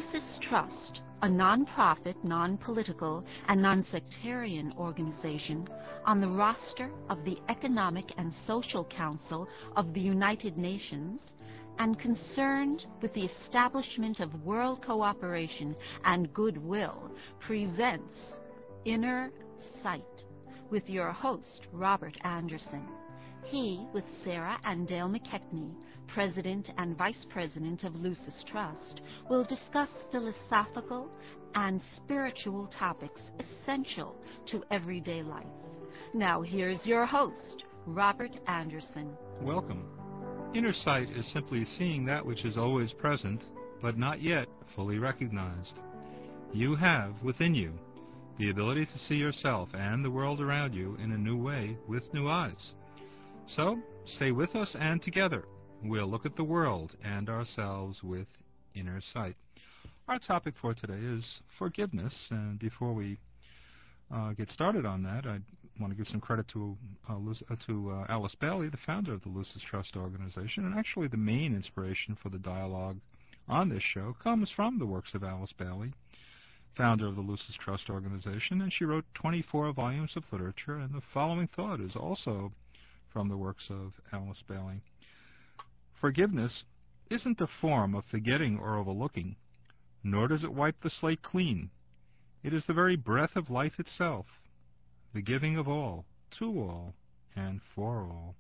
Lucis Trust, a non-profit, non-political, and non-sectarian organization on the roster of the Economic and Social Council of the United Nations, and concerned with the establishment of world cooperation and goodwill, presents Inner Sight with your host, Robert Anderson. He, with Sarah and Dale McKechnie, President and Vice President of Lucis Trust, will discuss philosophical and spiritual topics essential to everyday life. Now here's your host, Robert Anderson. Welcome. Inner sight is simply seeing that which is always present, but not yet fully recognized. You have within you the ability to see yourself and the world around you in a new way with new eyes. So, stay with us, and together we'll look at the world and ourselves with inner sight. Our topic for today is forgiveness, and before we get started on that, I want to give some credit to Alice Bailey, the founder of the Lucis Trust organization, and actually the main inspiration for the dialogue on this show comes from the works of Alice Bailey, founder of the Lucis Trust organization, and she wrote 24 volumes of literature, and the following thought is also from the works of Alice Bailey. Forgiveness isn't a form of forgetting or overlooking, nor does it wipe the slate clean. It is the very breath of life itself, the giving of all, to all, and for all.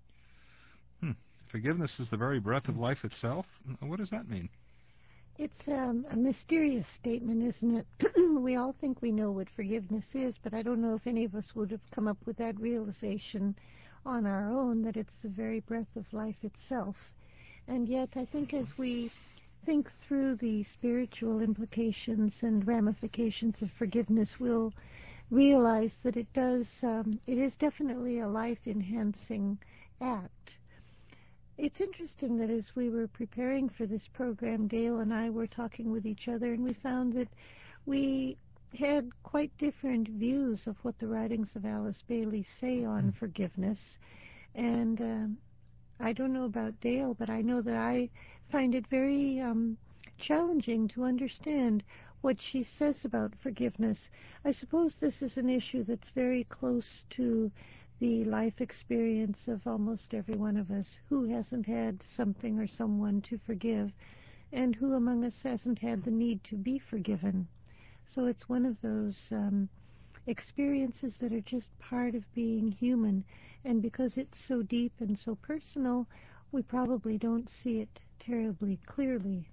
Forgiveness is the very breath of life itself? What does that mean? It's a mysterious statement, isn't it? We all think we know what forgiveness is, but I don't know if any of us would have come up with that realization on our own, that it's the very breath of life itself. And yet, I think as we think through the spiritual implications and ramifications of forgiveness, we'll realize that it is definitely a life-enhancing act. It's interesting that as we were preparing for this program, Dale and I were talking with each other, and we found that we had quite different views of what the writings of Alice Bailey say on forgiveness. And I don't know about Dale, but I know that I find it very challenging to understand what she says about forgiveness. I suppose this is an issue that's very close to the life experience of almost every one of us. Who hasn't had something or someone to forgive, and who among us hasn't had the need to be forgiven? So it's one of those experiences that are just part of being human, and because it's so deep and so personal, we probably don't see it terribly clearly.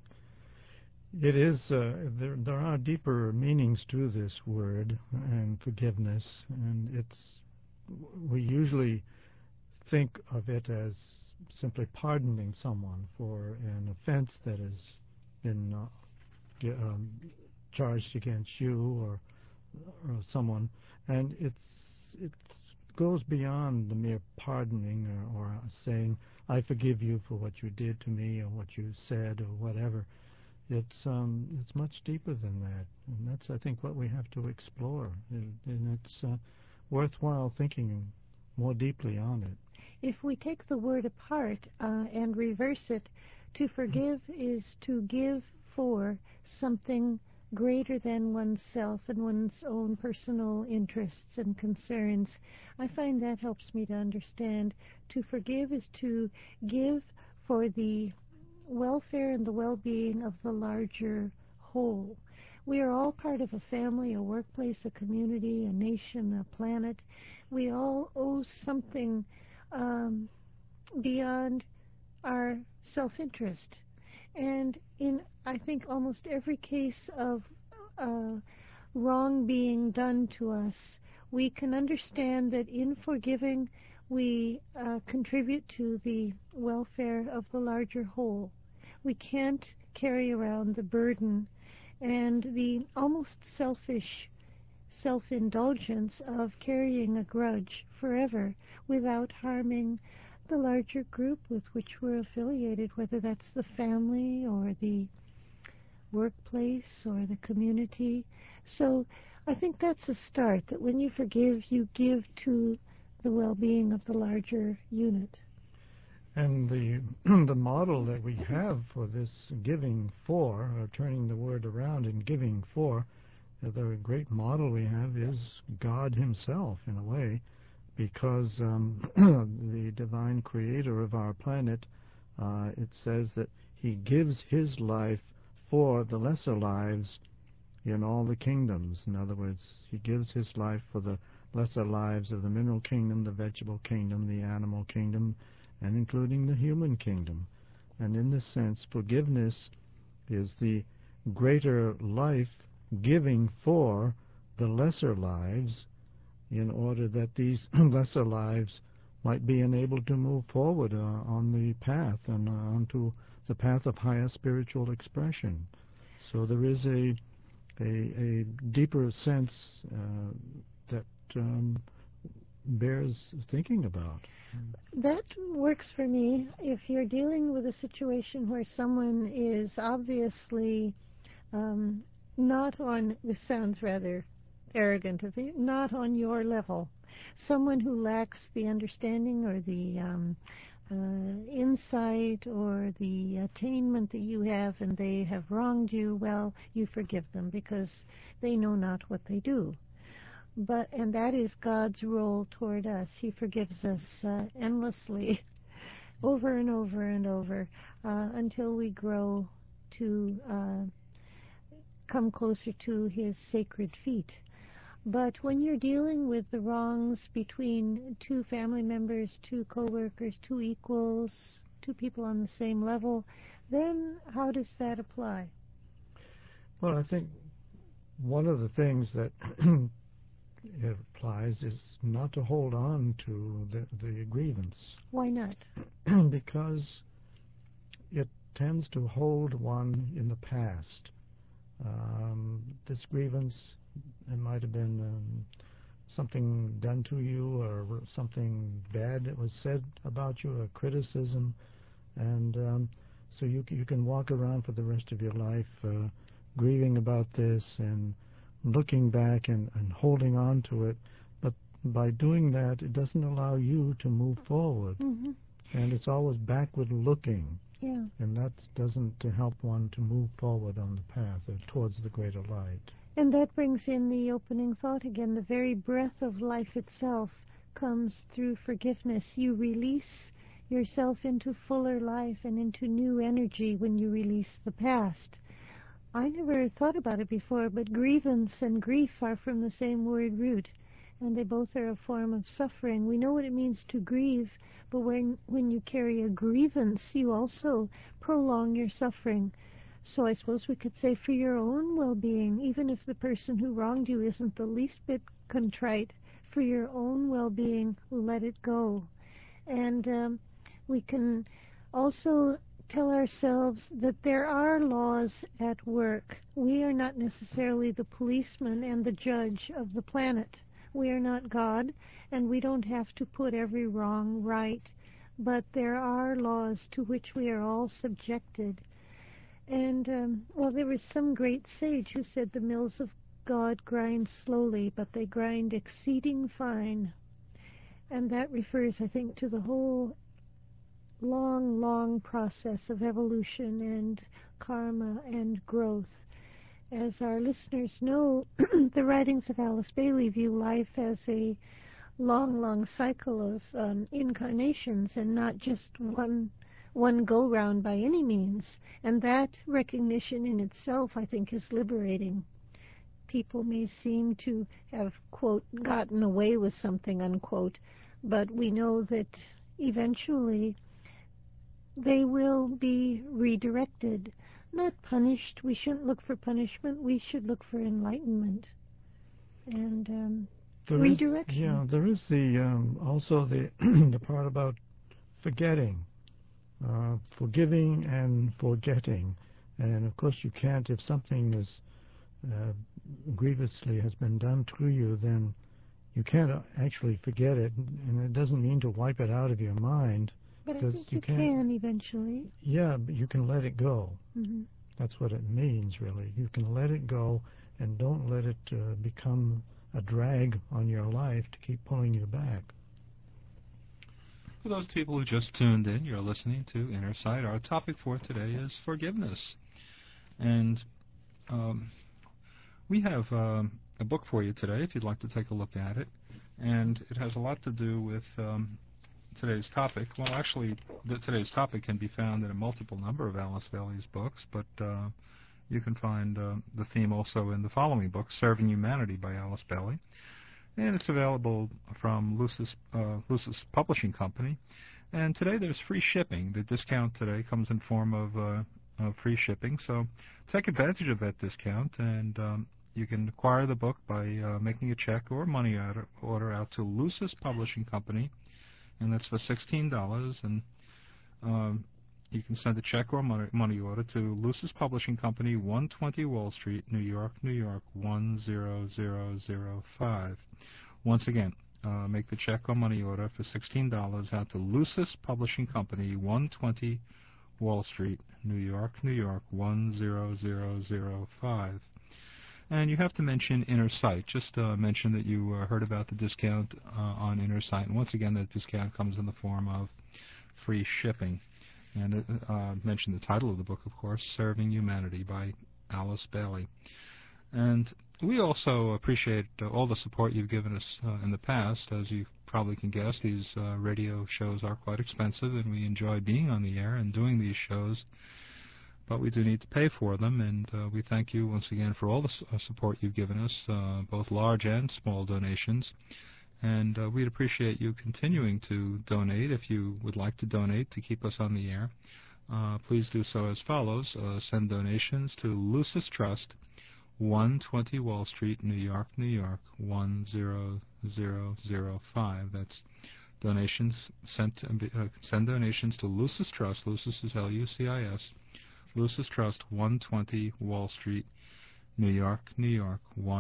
It is, there are deeper meanings to this word and forgiveness, and we usually think of it as simply pardoning someone for an offense that has been charged against you or someone, and it goes beyond the mere pardoning or saying, I forgive you for what you did to me or what you said or whatever. It's much deeper than that, and that's, I think, what we have to explore, and it's worthwhile thinking more deeply on it. If we take the word apart and reverse it, to forgive is to give for something greater than oneself and one's own personal interests and concerns. I find that helps me to understand. To forgive is to give for the welfare and the well-being of the larger whole. We are all part of a family, a workplace, a community, a nation, a planet. We all owe something beyond our self-interest. And in, I think, almost every case of wrong being done to us, we can understand that in forgiving, we contribute to the welfare of the larger whole. We can't carry around the burden and the almost selfish self-indulgence of carrying a grudge forever without harming the larger group with which we're affiliated, whether that's the family or the workplace or the community. So I think that's a start, that when you forgive, you give to the well-being of the larger unit. And the the model that we have for this giving for, or turning the word around and giving for, the great model we have is God himself, in a way, because the divine creator of our planet, it says that he gives his life for the lesser lives in all the kingdoms. In other words, he gives his life for the lesser lives of the mineral kingdom, the vegetable kingdom, the animal kingdom, and including the human kingdom. And in this sense, forgiveness is the greater life giving for the lesser lives, in order that these lesser lives might be enabled to move forward on the path and onto the path of higher spiritual expression. So there is a deeper sense that bears thinking about. That works for me. If you're dealing with a situation where someone is obviously not on, this sounds rather arrogant of you, not on your level, someone who lacks the understanding or the insight or the attainment that you have, and they have wronged you, well, you forgive them because they know not what they do. And that is God's role toward us. He forgives us endlessly, over and over and over, until we grow to come closer to his sacred feet. But when you're dealing with the wrongs between two family members, two co-workers, two equals, two people on the same level, then how does that apply? Well, I think one of the things that it applies is not to hold on to the grievance. Why not? Because it tends to hold one in the past. This grievance, it might have been something done to you, or something bad that was said about you, a criticism, and so you can walk around for the rest of your life grieving about this and looking back and holding on to it. But by doing that, it doesn't allow you to move forward. Mm-hmm. And it's always backward looking. Yeah. And that doesn't help one to move forward on the path towards the greater light. And that brings in the opening thought again. The very breath of life itself comes through forgiveness. You release yourself into fuller life and into new energy when you release the past. I never thought about it before, but grievance and grief are from the same word root, and they both are a form of suffering. We know what it means to grieve, but when you carry a grievance, you also prolong your suffering. So I suppose we could say for your own well-being, even if the person who wronged you isn't the least bit contrite, for your own well-being, let it go. And we can also tell ourselves that there are laws at work. We are not necessarily the policeman and the judge of the planet. We are not God, and we don't have to put every wrong right. But there are laws to which we are all subjected. And, well, there was some great sage who said the mills of God grind slowly, but they grind exceeding fine. And that refers, I think, to the whole long process of evolution and karma and growth. As our listeners know, the writings of Alice Bailey view life as a long cycle of incarnations, and not just one go-round by any means. And that recognition in itself, I think, is liberating. People may seem to have, quote, gotten away with something, unquote, but we know that eventually they will be redirected, not punished. We shouldn't look for punishment. We should look for enlightenment and redirection. There is also the part about forgetting, forgiving and forgetting. And of course you can't, if something is grievously has been done to you, then you can't actually forget it, and it doesn't mean to wipe it out of your mind. But I think you can eventually. Yeah, but you can let it go. Mm-hmm. That's what it means, really. You can let it go, and don't let it become a drag on your life to keep pulling you back. For those people who just tuned in, you're listening to Inner Sight. Our topic for today is forgiveness. And we have a book for you today, if you'd like to take a look at it. And it has a lot to do with today's topic. Well, actually, today's topic can be found in a multiple number of Alice Bailey's books, but you can find the theme also in the following book, Serving Humanity by Alice Bailey. And it's available from Lucis Publishing Company. And today there's free shipping. The discount today comes in form of free shipping. So take advantage of that discount, and you can acquire the book by making a check or money order out to Lucis Publishing Company, and that's for $16. And you can send a check or money order to Lucis Publishing Company, 120 Wall Street, New York, New York, 10005. Once again, make the check or money order for $16 out to Lucis Publishing Company, 120 Wall Street, New York, New York, 10005. And you have to mention Inner Sight. Just mention that you heard about the discount on Inner Sight. And once again, that discount comes in the form of free shipping. And mention the title of the book, of course, Serving Humanity by Alice Bailey. And we also appreciate all the support you've given us in the past. As you probably can guess, these radio shows are quite expensive, and we enjoy being on the air and doing these shows. But we do need to pay for them, and we thank you once again for all the support you've given us, both large and small donations. And we'd appreciate you continuing to donate. If you would like to donate to keep us on the air, please do so as follows. Send donations to Lucis Trust, 120 Wall Street, New York, New York, 10005. That's donations send donations to Lucis Trust. Lucis is Lucis. Lucis Trust, 120 Wall Street, New York, New York,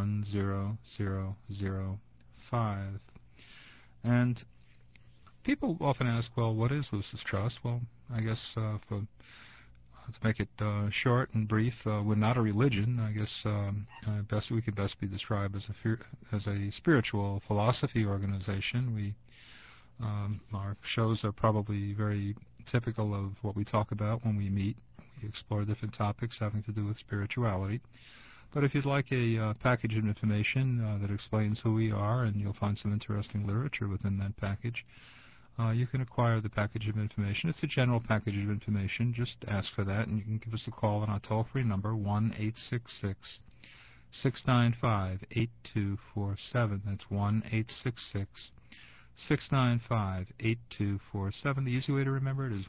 10005. And people often ask, well, what is Lucis Trust? Well, I guess to make it short and brief, we're not a religion. I guess we could best be described as a spiritual philosophy organization. Our shows are probably very typical of what we talk about when we meet. We explore different topics having to do with spirituality. But if you'd like a package of information that explains who we are, and you'll find some interesting literature within that package, you can acquire the package of information. It's a general package of information. Just ask for that, and you can give us a call on our toll-free number, 1-866-695-8247. That's 1-866-695-8247. The easy way to remember it is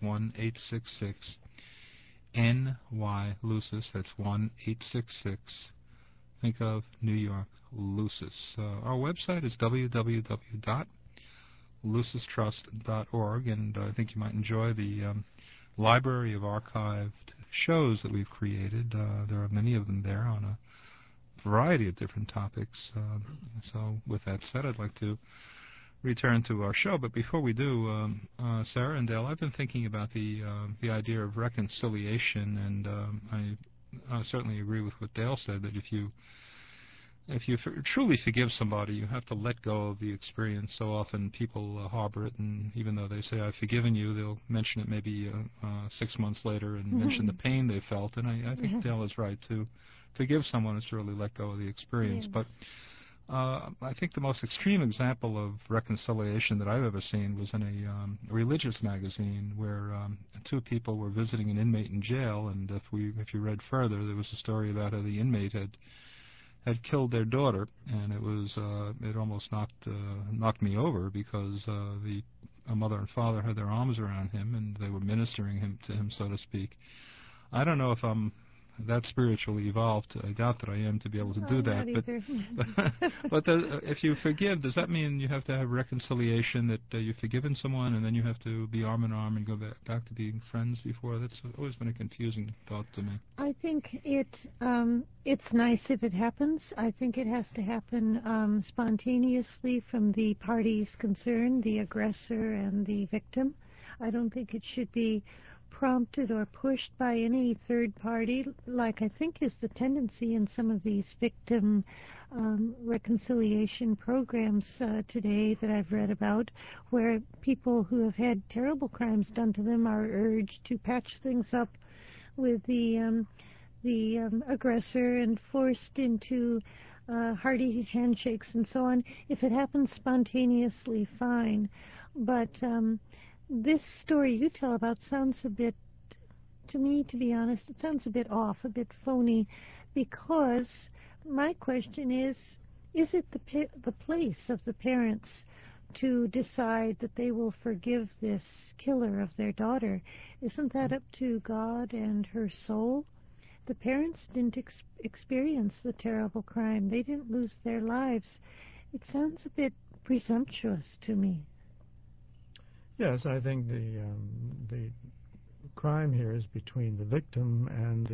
1-866-NY-LUCIS. That's 1-866. Think of New York, Lucis. Our website is www.lucistrust.org, and I think you might enjoy the library of archived shows that we've created. There are many of them there on a variety of different topics. So with that said, I'd like to return to our show. But before we do, Sarah and Dale, I've been thinking about the idea of reconciliation, and I certainly agree with what Dale said, that if you truly forgive somebody, you have to let go of the experience. So often people harbor it, and even though they say, I've forgiven you, they'll mention it maybe 6 months later and mention the pain they felt. And I think Dale is right. To forgive someone is to really let go of the experience. But I think the most extreme example of reconciliation that I've ever seen was in a religious magazine where two people were visiting an inmate in jail, and if you read further, there was a story about how the inmate had killed their daughter, and it almost knocked me over, because a mother and father had their arms around him, and they were ministering to him, so to speak. I don't know if I'm that spiritually evolved. I doubt that I am to be able to do that. But if you forgive, does that mean you have to have reconciliation, that you've forgiven someone and then you have to be arm in arm and go back to being friends before? That's always been a confusing thought to me. I think it's nice if it happens. I think it has to happen spontaneously from the parties concerned, the aggressor and the victim. I don't think it should be prompted or pushed by any third party, like I think is the tendency in some of these victim reconciliation programs today that I've read about, where people who have had terrible crimes done to them are urged to patch things up with the aggressor and forced into hearty handshakes and so on. If it happens spontaneously, fine. But this story you tell about sounds a bit, to me, to be honest, it sounds a bit off, a bit phony, because my question is it the place of the parents to decide that they will forgive this killer of their daughter? Isn't that up to God and her soul? The parents didn't experience the terrible crime. They didn't lose their lives. It sounds a bit presumptuous to me. Yes, I think the crime here is between the victim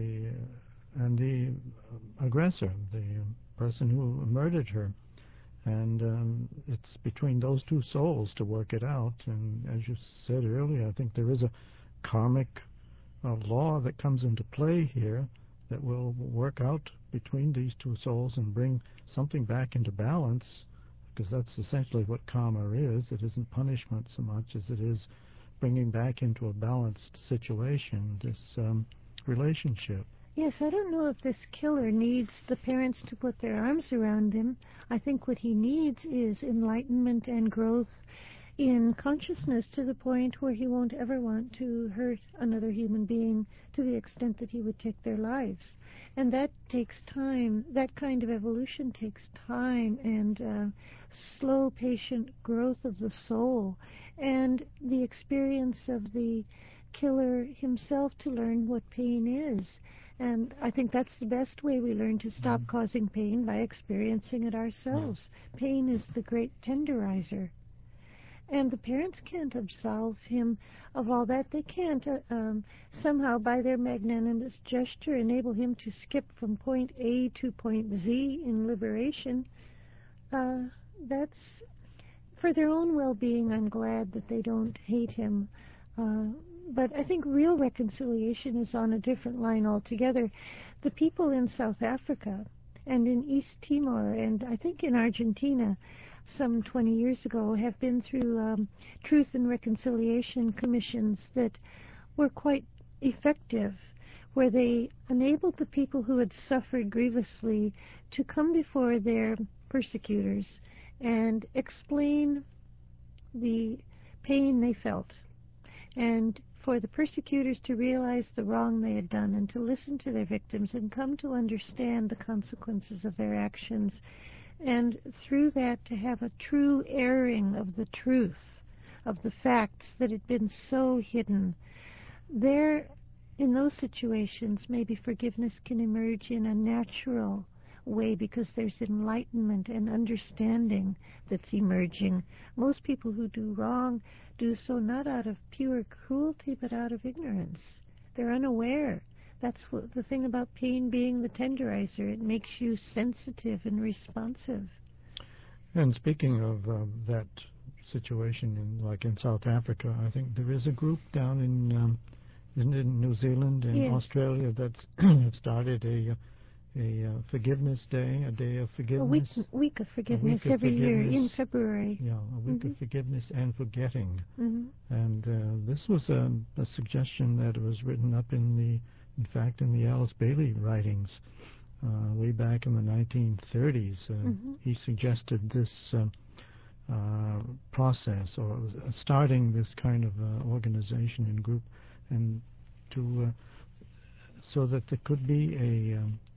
and the aggressor, the person who murdered her, and it's between those two souls to work it out. And as you said earlier, I think there is a karmic law that comes into play here that will work out between these two souls and bring something back into balance, because that's essentially what karma is. It isn't punishment so much as it is bringing back into a balanced situation this relationship. Yes, I don't know if this killer needs the parents to put their arms around him. I think what he needs is enlightenment and growth in consciousness to the point where he won't ever want to hurt another human being to the extent that he would take their lives. And that takes time. That kind of evolution takes time and slow, patient growth of the soul, and the experience of the killer himself to learn what pain is. And I think that's the best way we learn to stop causing pain, by experiencing it ourselves. Pain is the great tenderizer. And the parents can't absolve him of all that. They can't somehow, by their magnanimous gesture, enable him to skip from point A to point Z in liberation. That's for their own well-being. I'm glad that they don't hate him. But I think real reconciliation is on a different line altogether. The people in South Africa and in East Timor and I think in Argentina some 20 years ago have been through truth and reconciliation commissions that were quite effective, where they enabled the people who had suffered grievously to come before their persecutors and explain the pain they felt, and for the persecutors to realize the wrong they had done and to listen to their victims and come to understand the consequences of their actions, and through that to have a true airing of the truth, of the facts that had been so hidden. There, in those situations, maybe forgiveness can emerge in a natural way because there's enlightenment and understanding that's emerging. Most people who do wrong do so not out of pure cruelty but out of ignorance. They're unaware. That's what, the thing about pain being the tenderizer. It makes you sensitive and responsive. And speaking of that situation like in South Africa, I think there is a group down in isn't it in New Zealand and yes. Australia that's started a forgiveness day, a day of forgiveness. A week of forgiveness every year in February. Yeah, a week of forgiveness and forgetting. And this was a suggestion that was written up in fact, in the Alice Bailey writings way back in the 1930s. He suggested this process, or starting this kind of organization and group, and to so that there could be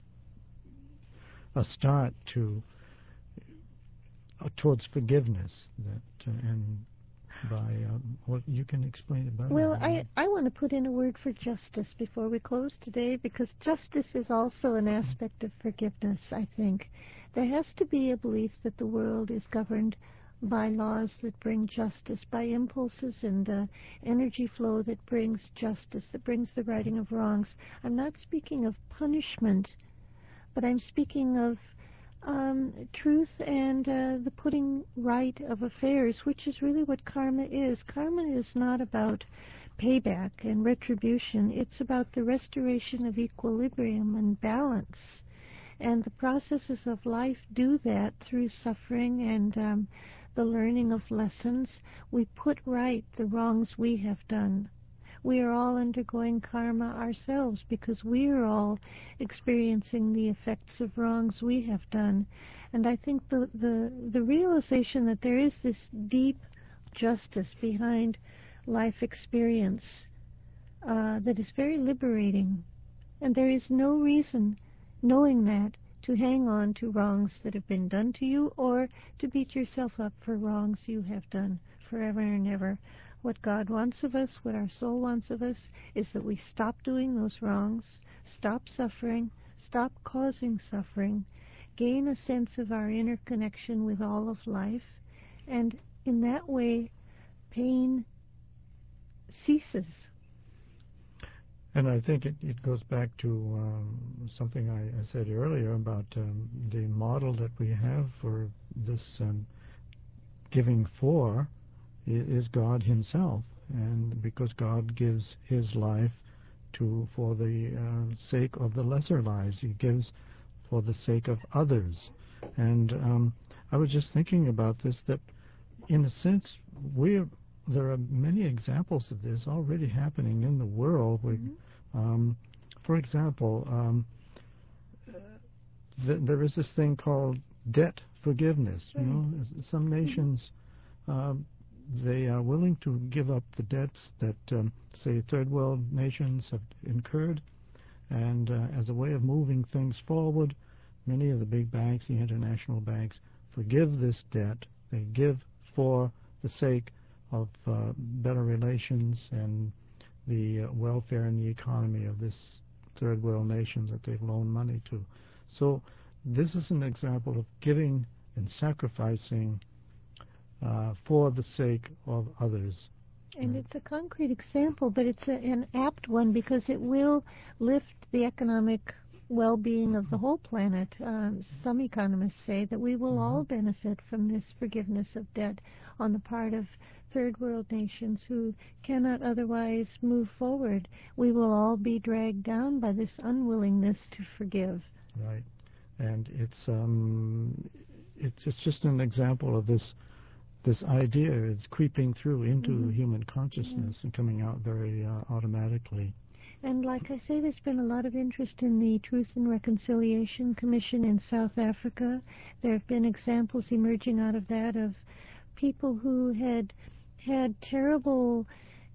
a start to towards forgiveness, that and by what you can explain about it. Well, I want to put in a word for justice before we close today, because justice is also an aspect of forgiveness, I think. There has to be a belief that the world is governed by laws that bring justice, by impulses and energy flow that brings justice, that brings the righting of wrongs. I'm not speaking of punishment, but I'm speaking of truth and the putting right of affairs, which is really what karma is. Karma is not about payback and retribution. It's about the restoration of equilibrium and balance. And the processes of life do that through suffering and the learning of lessons. We put right the wrongs we have done. We are all undergoing karma ourselves because we are all experiencing the effects of wrongs we have done. And I think the realization that there is this deep justice behind life experience that is very liberating. And there is no reason, knowing that, to hang on to wrongs that have been done to you or to beat yourself up for wrongs you have done forever and ever. What God wants of us, what our soul wants of us, is that we stop doing those wrongs, stop suffering, stop causing suffering, gain a sense of our inner connection with all of life, and in that way, pain ceases. And I think it goes back to something I said earlier about the model that we have for this giving for is God Himself, and because God gives His life for the sake of the lesser lives, He gives for the sake of others. And I was just thinking about this, that in a sense there are many examples of this already happening in the world. For example, there is this thing called debt forgiveness. You know, some nations they are willing to give up the debts that, say, third world nations have incurred, and as a way of moving things forward, many of the big banks, the international banks, forgive this debt. They give for the sake of better relations and the welfare and the economy of this third world nations that they've loaned money to. So this is an example of giving and sacrificing for the sake of others. And it's a concrete example, but it's an apt one because it will lift the economic well-being of the whole planet. Some economists say that we will all benefit from this forgiveness of debt on the part of third world nations who cannot otherwise move forward. We will all be dragged down by this unwillingness to forgive. Right. And it's just an example of this idea. It's creeping through into human consciousness and coming out very automatically. And like I say, there's been a lot of interest in the Truth and Reconciliation Commission in South Africa. There have been examples emerging out of that of people who had terrible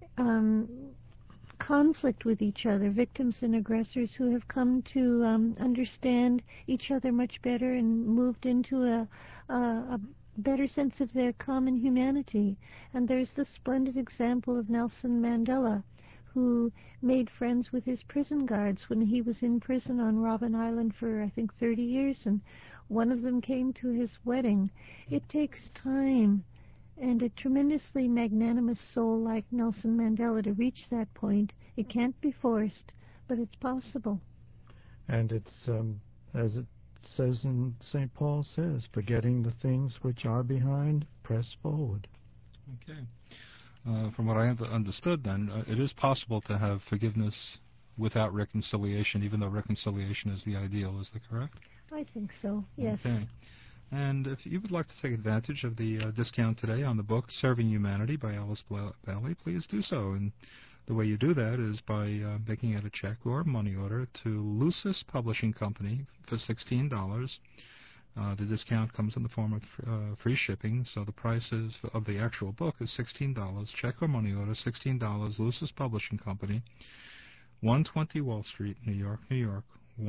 conflict with each other, victims and aggressors who have come to understand each other much better and moved into a better sense of their common humanity. And there's the splendid example of Nelson Mandela, who made friends with his prison guards when he was in prison on Robben Island for, I think, 30 years, and one of them came to his wedding. It takes time and a tremendously magnanimous soul like Nelson Mandela to reach that point. It can't be forced, but it's possible. And it's, as it says in St. Paul says, forgetting the things which are behind, press forward. Okay. From what I have understood, then, it is possible to have forgiveness without reconciliation, even though reconciliation is the ideal. Is that correct? I think so, yes. Okay. And if you would like to take advantage of the discount today on the book Serving Humanity by Alice Bailey, please do so. And the way you do that is by making out a check or a money order to Lucis Publishing Company for $16. The discount comes in the form of free shipping, so the price of the actual book is $16. Check or money order, $16, Lucis Publishing Company, 120 Wall Street, New York, New York,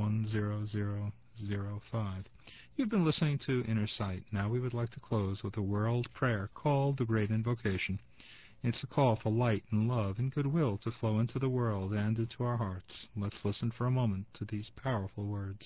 10005. You've been listening to Inner Sight. Now we would like to close with a world prayer called the Great Invocation. It's a call for light and love and goodwill to flow into the world and into our hearts. Let's listen for a moment to these powerful words.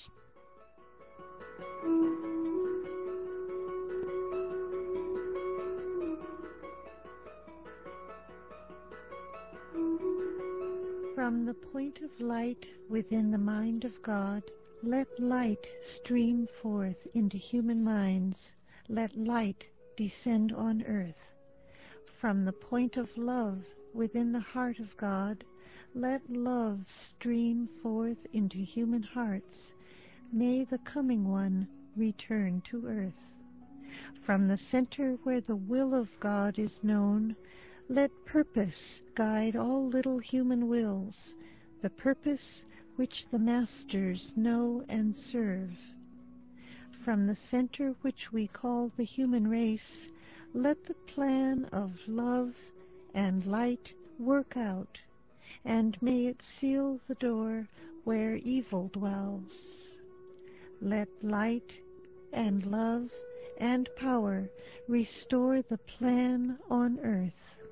From the point of light within the mind of God, Let light stream forth into human minds. Let light descend on earth. From the point of love within the heart of God, let love stream forth into human hearts. May the coming one return to earth. From the center where the will of God is known, let purpose guide all little human wills, the purpose which the masters know and serve. From the center which we call the human race, let the plan of love and light work out, and may it seal the door where evil dwells. Let light and love and power restore the plan on earth.